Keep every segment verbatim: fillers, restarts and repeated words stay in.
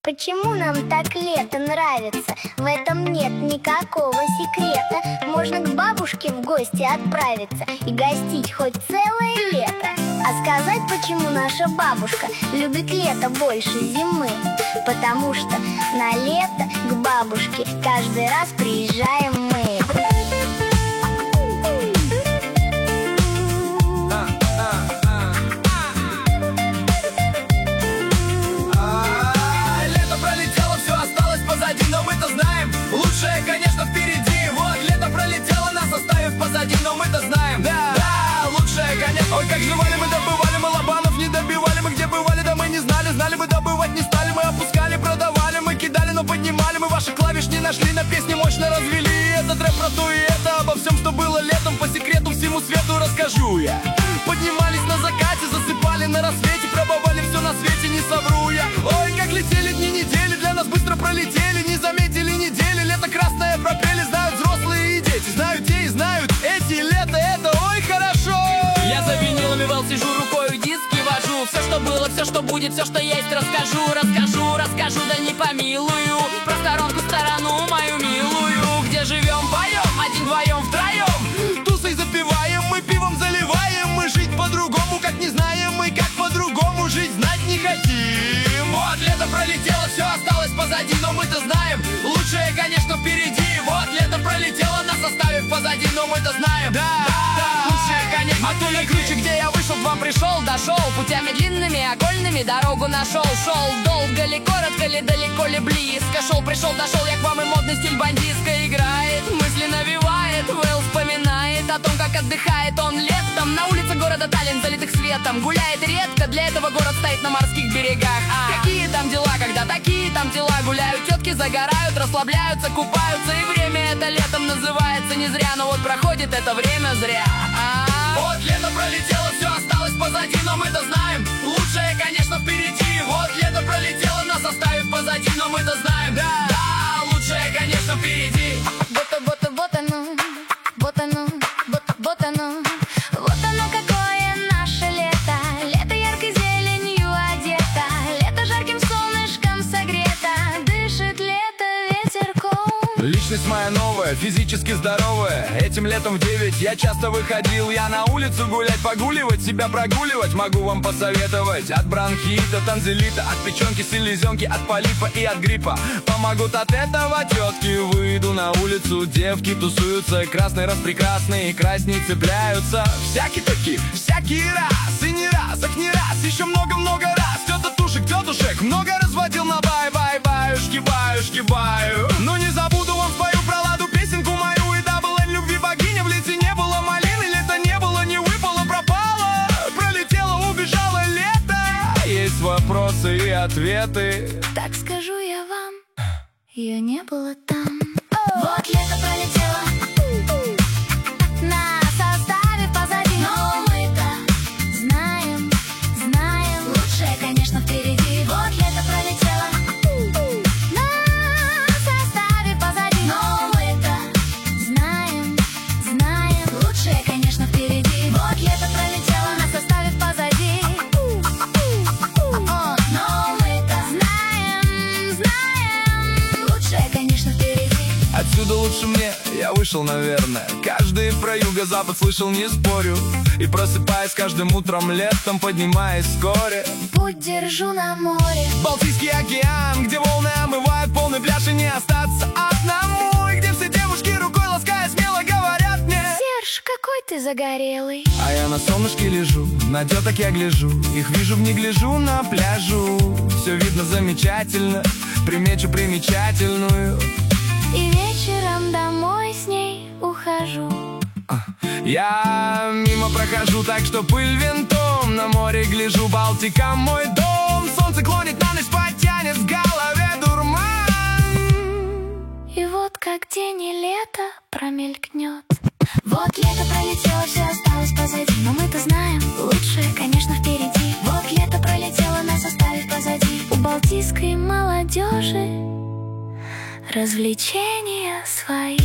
Почему нам так лето нравится? В этом нет никакого секрета. Можно к бабушке в гости отправиться и гостить хоть целое лето. А сказать, почему наша бабушка любит лето больше зимы? Потому что на лето к бабушке каждый раз приезжаем мы. Лучшее, конечно, впереди. Вот лето пролетело, нас оставив позади, но мы-то знаем. Да, да, лучшее, конечно. Ой, как жевали мы, добывали мы, лобанов не добивали. Мы где бывали, да мы не знали. Знали бы, добывать не стали. Мы опускали, продавали, мы кидали, но поднимали. Мы ваши клавиш не нашли, на песне мощно развели. Этот рэп про то и это, обо всем, что было летом. По секрету всему свету расскажу я. Поднимались на закате, засыпали на рассвете. Пробовали все на свете, не совру я. Ой, как летели дни, недели, для нас быстро пролетели. Не заметили недели, лето красное пропели. Знают взрослые и дети, знают те и знают эти. Лето это ой хорошо. Я за винилами вел, сижу рукой, диски вожу. Все, что было, все, что будет, все, что есть, расскажу, расскажу, расскажу, да не помилую. Про сторонку, сторону мою милую. Где живем, поем, один, вдвоем, втроем. Тусой запиваем, мы пивом заливаем. Мы жить по-другому, как не знаем. Мы как по-другому жить знать не хотим. Вот лето пролетело, все осталось позади, но мы-то знаем. Лучшее, конечно, впереди. Вот лето пролетело, нас оставив позади, но мы-то знаем. Да, да, лучшее, конечно. А туда круче, где я вышел, к вам пришел, дошел. Путями длинными, окольными дорогу нашел. Шел долго ли, коротко ли, далеко ли, близко. Шел, пришел, дошел, я к вам, и модный стиль бандитска играет. Мысли навевает, Вэл вспоминает о том, как отдыхает он летом. На улице города Таллин, залитых светом. Гуляет редко, для этого город стоит на морских берегах. А какие там дела, когда такие там дела? Гуляют тетки, загорают, расслабляются, купаются. И время это летом называется не зря. Но вот проходит это время зря. А-а-а. Вот лето пролетело, все осталось позади, но мы-то знаем. Лучшее, конечно, впереди. Вот лето пролетело, нас оставив позади, но мы-то знаем. Да, да, лучшее, конечно, впереди. Вот, вот, вот оно, вот оно, вот, вот оно. Вот оно какое наше лето. Лето яркой зеленью одето. Лето жарким солнышком согрето. Дышит лето ветерком. Личность моя новая, физически здоровая. Этим летом в девять я часто выходил. Я на улицу гулять, погуливать, себя прогуливать. Могу вам посоветовать. От бронхита, танзелита, от печенки, селезенки, от полипа и от гриппа. Помогут от этого тетки. Выйду на улицу, девки тусуются. И красный раз прекрасный, и красней цепляются. Всякие такие, всякий раз. И не раз, ах не раз, еще много-много раз. Тетушек, тетушек, много разводил на бай-бай. Баюшки, баюшки, баю. Но не забуду вам спою про ладу песенку мою. И да была любви богиня, в лете не было малины. Лето не было, не выпало, пропало. Пролетело, убежало лето. Есть вопросы и ответы. Так скажу я вам, ее не было там. Вот лето пролетело, нас оставив позади, но мы-то знаем, знаем. Лучшее, конечно, впереди. Вот лето пролетело, нас оставив позади, но мы-то знаем, знаем. Лучшее, конечно, впереди. Вот лето пролетело, нас оставив позади, но мы-то знаем, знаем. Лучшее, конечно, впереди. Отсюда лучше мне, я вышел, наверное. Каждый про юго-запад слышал, не спорю. И просыпаясь каждым утром летом, поднимаясь вскоре. Путь держу на море. Балтийский океан, где волны омывают полный пляж. И не остаться одному. И где все девушки рукой лаская смело говорят мне: Серж, какой ты загорелый. а я на солнышке лежу, на теток я гляжу. Их вижу в негляжу на пляжу. Все видно замечательно, примечу примечательную. И вечером домой с ней ухожу. Я мимо прохожу, так что пыль винтом. На море гляжу, Балтика мой дом. Солнце клонит на ночь, потянет в голове дурман. И вот как день и лето промелькнет. Вот лето пролетело, все осталось позади, но мы-то знаем, лучшее, конечно, впереди. Вот лето пролетело, нас оставив позади. У балтийской молодежи развлечения свои.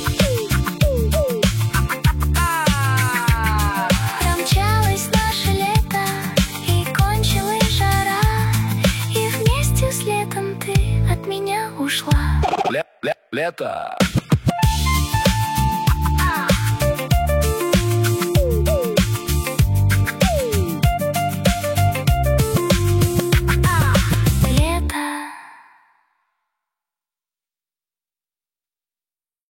Промчалось наше лето, и кончилась жара, и вместе с летом ты от меня ушла. Ле- ле- Лето